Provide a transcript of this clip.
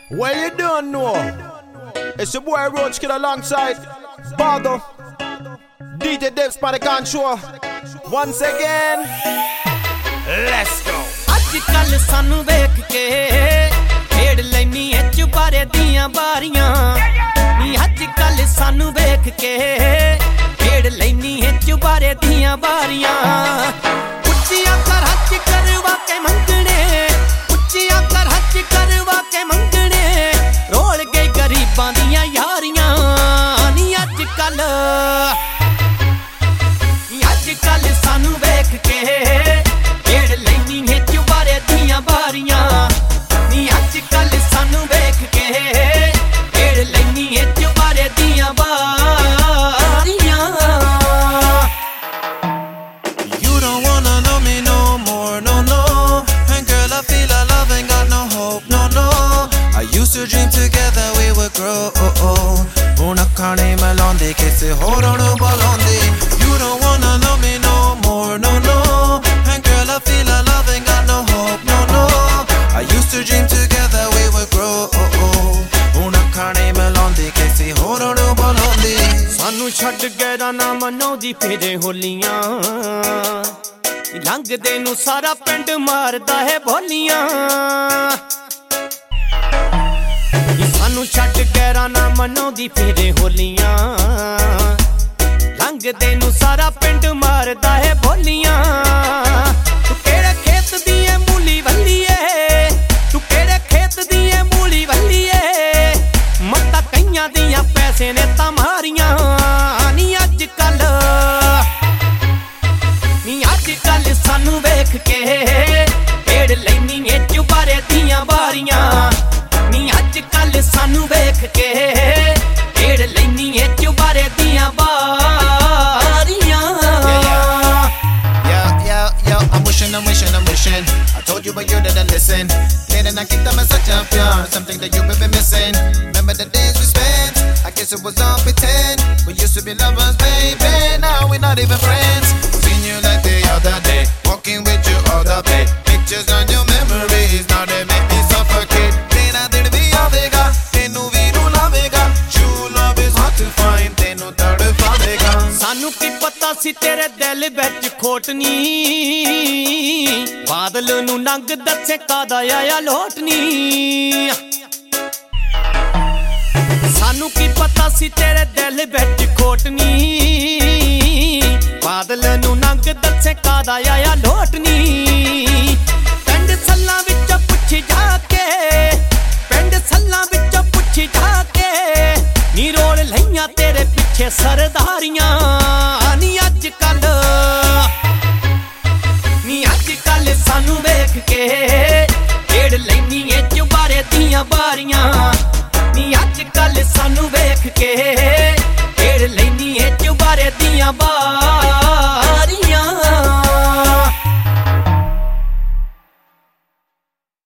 Well, you don't know. It's your boy Roach Kid alongside Bago, DJ Devs by the control. Once again, let's go. ਅੱਜ-ਕੱਲ ਸਾਨੂੰ ਵੇਖ ਕੇ ਖੇਡ ਲੈਨੀ ਐ ਚੁਬਾਰੇ ਦੀਆਂ ਬਾਰੀਆਂ ਨੀ ਅੱਜ-ਕੱਲ ਸਾਨੂੰ ਵੇਖ ਕੇ ਖੇਡ ਲੈਨੀ ਐ ਚੁਬਾਰੇ ਦੀਆਂ ਬਾਰੀਆਂ ਉੱਚੀਆਂ ਘਰਾਂ 'ਚ ਕਰਵਾ ਕੇ ਮੰਗਣੇ ਉੱਚੀਆਂ ਘਰਾਂ 'ਚ ਕਰਵਾ ਕੇ ਮੰਗਣੇ ਰੋਲ ਗਏ ਗਰੀਬਾਂ ਦੀਆਂ ਯਾਰੀਆਂ ਨੀ ਅੱਜ-ਕੱਲ ਸਾਨੂੰ ਵੇਖ ਕੇ ਖੇਡ ਲੈਨੀ ਐ ਚੁਬਾਰੇ ਦੀਆਂ ਬਾਰੀਆਂ ਨੀ ਅੱਜ-ਕੱਲ ਸਾਨੂੰ ਵੇਖ ਕੇ ਖੇਡ ਲੈਨੀ ਐ ਚੁਬਾਰੇ ਦੀਆਂ ਬਾਰੀਆਂ You don't wanna know me no more, no, no. And girl, I feel our love ain't got no hope, no, no. I used to dream together we would grow. Hun ਅੱਖਾਂ ਨੇ ਮਿਲਾਉਂਦੇ ਕਿਸੇ ਹੋਰਾਂ ਨੂੰ ਬੁਲਾਉਂਦੇ You don't wanna know me no more, no, no. And girl, I feel our love ain't got no hope, no, no. I used to dream together we would grow. Hun ਅੱਖਾਂ ਨੇ ਮਿਲਾਉਂਦੇ ਕਿਸੇ ਹੋਰਾਂ ਨੂੰ ਬੁਲਾਉਂਦੇ ਸਾਨੂੰ ਛੱਡ ਗੈਰਾਂ ਨਾ ਮਨਾਉਂਦੀ ਫੇਰੇ ਹੋਲੀਆਂ ਲੰਘਦੇ ਨੂੰ ਸਾਰਾ ਪਿੰਡ ਮਾਰਦਾ ਹੈ ਬੋਲੀਆਂ ਸਾਨੂੰ ਛੱਡ ਗੈਰਾਂ ਨਾ ਮਨਾਉਂਦੀ ਫੇਰੇ ਹੋਲੀਆਂ ਲੰਘਦੇ ਨੂੰ ਸਾਰਾ ਪਿੰਡ ਮਾਰਦਾ ਹੈ ਬੋਲੀਆਂ ਤੂੰ ਕਿਹੜੇ ਖੇਤ ਦੀ ਐ ਮੂਲੀ ਵੱਲੀਏ ਤੂੰ ਕਿਹੜੇ ਖੇਤ ਦੀ ਐ ਮੂਲੀ ਵੱਲੀਏ ਮੱਤਾ ਕਈਆਂ ਦੀਆਂ ਪੈਸੇ ਨੇ ਤਾਂ ਮਾਰੀਆਂ ਨੀ ਅੱਜ-ਕੱਲ ਸਾਨੂੰ ਵੇਖ ਕੇ ਖੇਡ ਲੈਨੀ ਐ ਚੁਬਾਰੇ ਦੀਆਂ ਬਾਰੀਆਂ ਨੀ ਅੱਜ-ਕੱਲ ਸਾਨੂੰ ਵੇਖ ਕੇ ਖੇਡ ਲੈਨੀ ਐ ਚੁਬਾਰੇ ਦੀਆਂ ਬਾਰੀਆਂ Yo, I'm wishing I told you but you didn't listen Then I get them as a champion Something that you've been missing Remember the days we spent I guess it was all pretend We used to be lovers, baby Now we're not even friends Seen you like the other day Walking with you all the day Pictures on your memories Now they make me suffocate Tena dil bhi aavega Tenu vi nu lavega True love is hard to find Tenu tadpavega ਸਾਨੂੰ ਕੀ ਪਤਾ ਸੀ ਤੇਰੇ ਦਿਲ ਵਿੱਚ ਖੋਟ ਨੀ ਬਾਦਲ ਨੂੰ ਨੰਗ ਦੱਸੇ ਕਾਦਾ ਆਇਆ ਲੋਟ ਨੀ ਸਾਨੂੰ ਕੀ ਪਤਾ ਸੀ ਤੇਰੇ ਦਿਲ ਵਿੱਚ ਖੋਟ ਨੀ ਬਾਦਲ ਨੂੰ ਨੰਗ ਦੱਸੇ ਕਾਦਾ ਆਇਆ ਲੋਟ ਨੀ ਪਿੰਡ ਸੱਲਾਂ ਵਿੱਚੋਂ ਪੁੱਛ ਜਾ ਕੇ ਪਿੰਡ ਸੱਲਾਂ ਵਿੱਚੋਂ ਪੁੱਛ ਜਾ ਕੇ ਨੀ ਰੋਲ ਲਈਆਂ ਤੇਰੇ ਪਿੱਛੇ ਸਰਦਾਰੀਆਂ ਨੀ ਅੱਜ-ਕੱਲ ਸਾਨੂੰ ਵੇਖ ਕੇ ਖੇਡ ਲੈਨੀ ਐ ਚੁਬਾਰੇ ਦੀਆਂ ਬਾਰੀਆਂ ਨੀ ਅੱਜ-ਕੱਲ ਸਾਨੂੰ ਵੇਖ ਕੇ